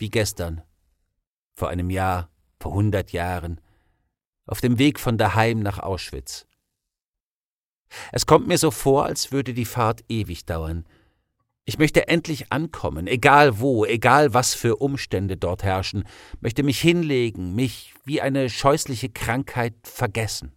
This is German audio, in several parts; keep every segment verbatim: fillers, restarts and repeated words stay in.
wie gestern, vor einem Jahr, vor hundert Jahren, auf dem Weg von daheim nach Auschwitz. Es kommt mir so vor, als würde die Fahrt ewig dauern. Ich möchte endlich ankommen, egal wo, egal was für Umstände dort herrschen, möchte mich hinlegen, mich wie eine scheußliche Krankheit vergessen.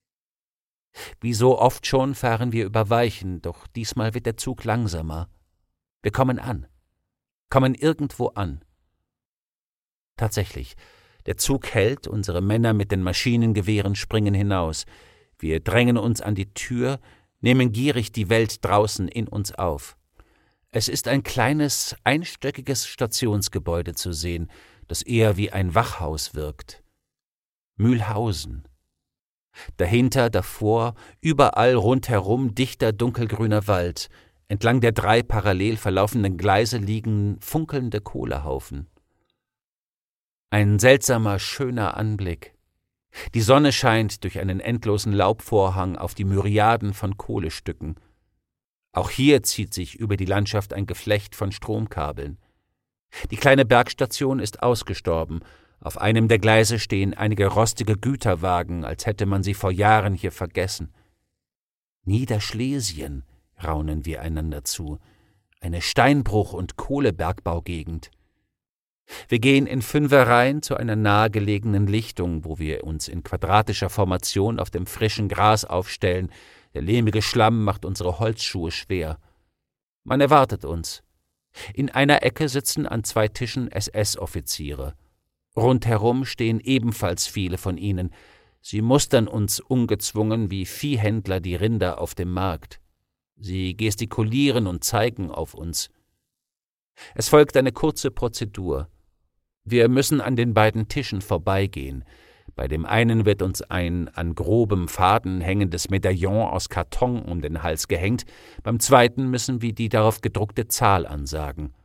Wie so oft schon fahren wir über Weichen, doch diesmal wird der Zug langsamer. Wir kommen an, kommen irgendwo an. Tatsächlich, der Zug hält, unsere Männer mit den Maschinengewehren springen hinaus. Wir drängen uns an die Tür, nehmen gierig die Welt draußen in uns auf. Es ist ein kleines, einstöckiges Stationsgebäude zu sehen, das eher wie ein Wachhaus wirkt. Mühlhausen. Dahinter, davor, überall rundherum dichter dunkelgrüner Wald. Entlang der drei parallel verlaufenden Gleise liegen funkelnde Kohlehaufen. Ein seltsamer, schöner Anblick. Die Sonne scheint durch einen endlosen Laubvorhang auf die Myriaden von Kohlestücken. Auch hier zieht sich über die Landschaft ein Geflecht von Stromkabeln. Die kleine Bergstation ist ausgestorben. Auf einem der Gleise stehen einige rostige Güterwagen, als hätte man sie vor Jahren hier vergessen. Niederschlesien, raunen wir einander zu, eine Steinbruch- und Kohlebergbaugegend. Wir gehen in Fünferreihen zu einer nahegelegenen Lichtung, wo wir uns in quadratischer Formation auf dem frischen Gras aufstellen. Der lehmige Schlamm macht unsere Holzschuhe schwer. Man erwartet uns. In einer Ecke sitzen an zwei Tischen S S-Offiziere. Rundherum stehen ebenfalls viele von ihnen. Sie mustern uns ungezwungen wie Viehhändler die Rinder auf dem Markt. Sie gestikulieren und zeigen auf uns. Es folgt eine kurze Prozedur. Wir müssen an den beiden Tischen vorbeigehen. Bei dem einen wird uns ein an grobem Faden hängendes Medaillon aus Karton um den Hals gehängt, beim zweiten müssen wir die darauf gedruckte Zahl ansagen.